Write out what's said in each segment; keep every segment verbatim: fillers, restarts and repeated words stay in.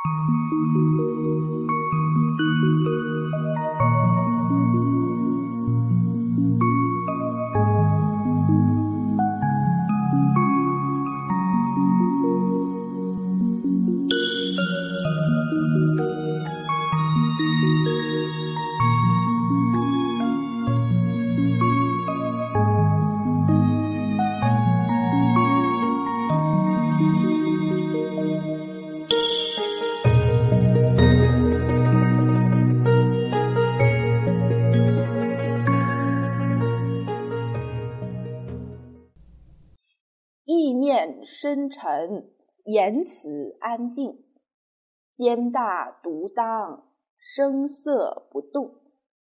意念深沉，言辞安定，肩大独当，声色不动。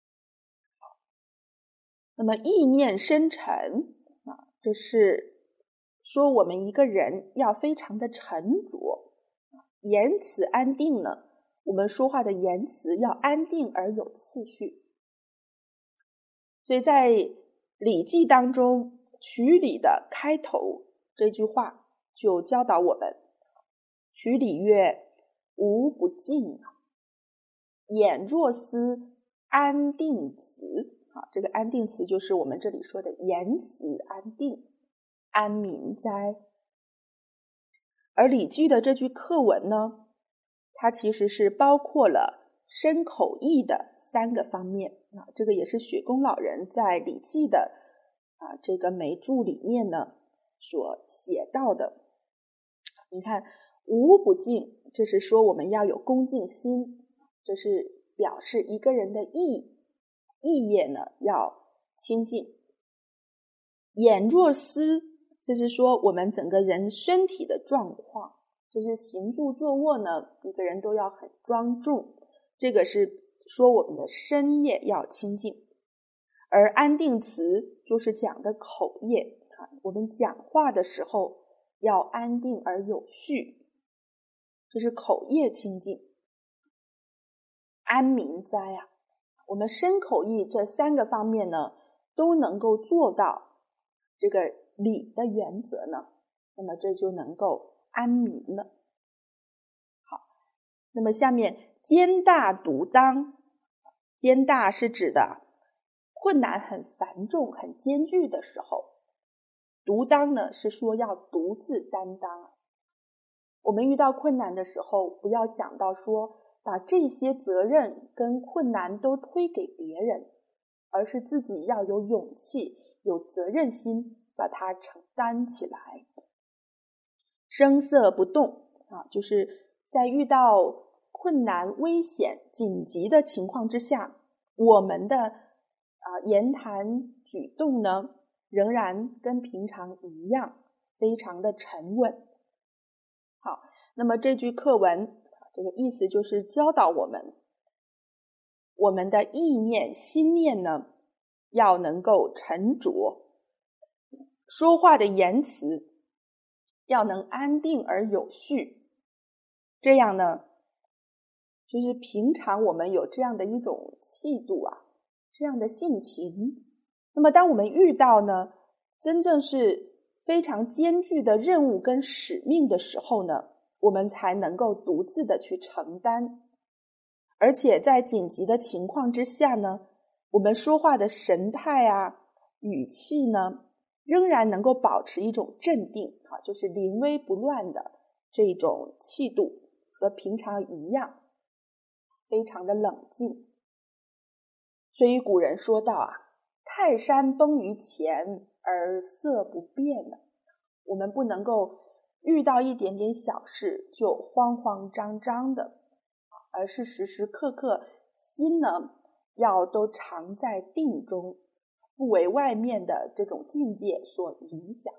那么意念深沉啊，这是说我们一个人要非常的沉着。言辞安定呢，我们说话的言辞要安定而有次序。所以在《礼记》当中，曲礼的开头这句话就教导我们，曲礼曰：无不敬，俨若思，安定辞。啊，这个安定辞就是我们这里说的言辞安定，安民哉。而礼记的这句课文呢，它其实是包括了身口意的三个方面啊，这个也是雪公老人在礼记的啊这个眉注里面呢所写到的。你看，无不敬，这是说我们要有恭敬心，这是表示一个人的意意业呢要清净。俨若思，这是说我们整个人身体的状况，就是行住坐卧呢，一个人都要很庄重，这个是说我们的身业要清净。而安定辞就是讲的口业，我们讲话的时候要安定而有序，这是口业清净。安民哉啊，我们身口意这三个方面呢都能够做到这个礼的原则呢，那么这就能够安民了。好，那么下面肩大独当，肩大是指的困难很繁重很艰巨的时候，独当呢是说要独自担当。我们遇到困难的时候，不要想到说把这些责任跟困难都推给别人，而是自己要有勇气有责任心把它承担起来。声色不动啊，就是在遇到困难危险紧急的情况之下，我们的啊言谈举动呢仍然跟平常一样，非常的沉稳。好，那么这句课文这个意思就是教导我们，我们的意念心念呢要能够沉着，说话的言辞要能安定而有序，这样呢就是平常我们有这样的一种气度啊，这样的性情，那么当我们遇到呢真正是非常艰巨的任务跟使命的时候呢，我们才能够独自的去承担。而且在紧急的情况之下呢，我们说话的神态啊语气呢仍然能够保持一种镇定啊，就是临危不乱的这种气度，和平常一样，非常的冷静。所以古人说到啊，泰山崩于前而色不变了。我们不能够遇到一点点小事就慌慌张张的，而是时时刻刻心呢要都常在定中，不为外面的这种境界所影响。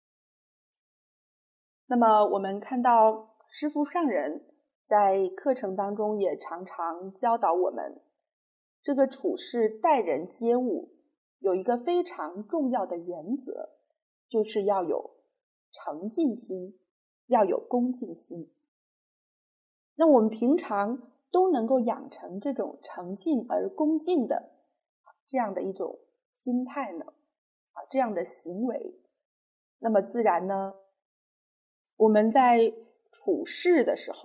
那么我们看到师父上人在课程当中也常常教导我们，这个处事待人接物有一个非常重要的原则，就是要有诚敬心，要有恭敬心。那我们平常都能够养成这种诚敬而恭敬的这样的一种心态呢，啊，这样的行为，那么自然呢，我们在处事的时候啊，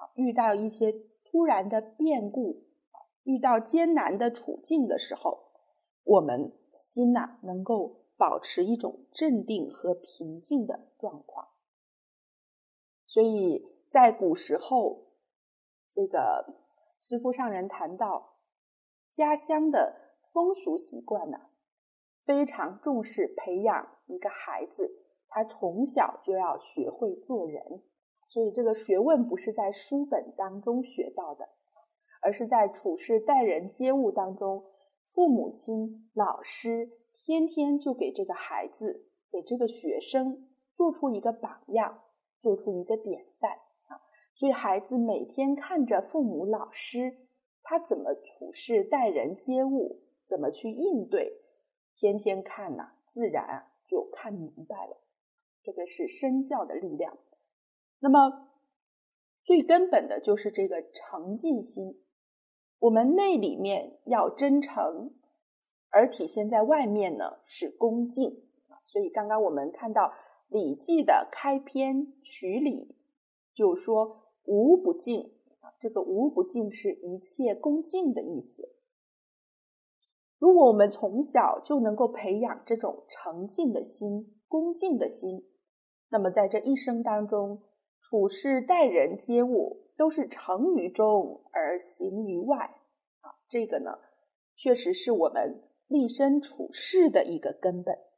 遇到一些突然的变故，遇到艰难的处境的时候，我们心呐、啊、能够保持一种镇定和平静的状况。所以在古时候，这个师父上人谈到家乡的风俗习惯呢、啊，非常重视培养一个孩子，他从小就要学会做人。所以这个学问不是在书本当中学到的，而是在处事待人接物当中，父母亲、老师天天就给这个孩子，给这个学生做出一个榜样，做出一个典范啊。所以孩子每天看着父母、老师他怎么处事待人接物，怎么去应对，天天看呢、啊，自然就看明白了。这个是身教的力量。那么最根本的就是这个诚敬心，我们内里面要真诚，而体现在外面呢是恭敬。所以刚刚我们看到《礼记》的开篇曲礼就说无不敬，这个无不敬是一切恭敬的意思。如果我们从小就能够培养这种诚敬的心、恭敬的心，那么在这一生当中，处事待人接物都是诚于中而行于外啊，这个呢，确实是我们立身处世的一个根本。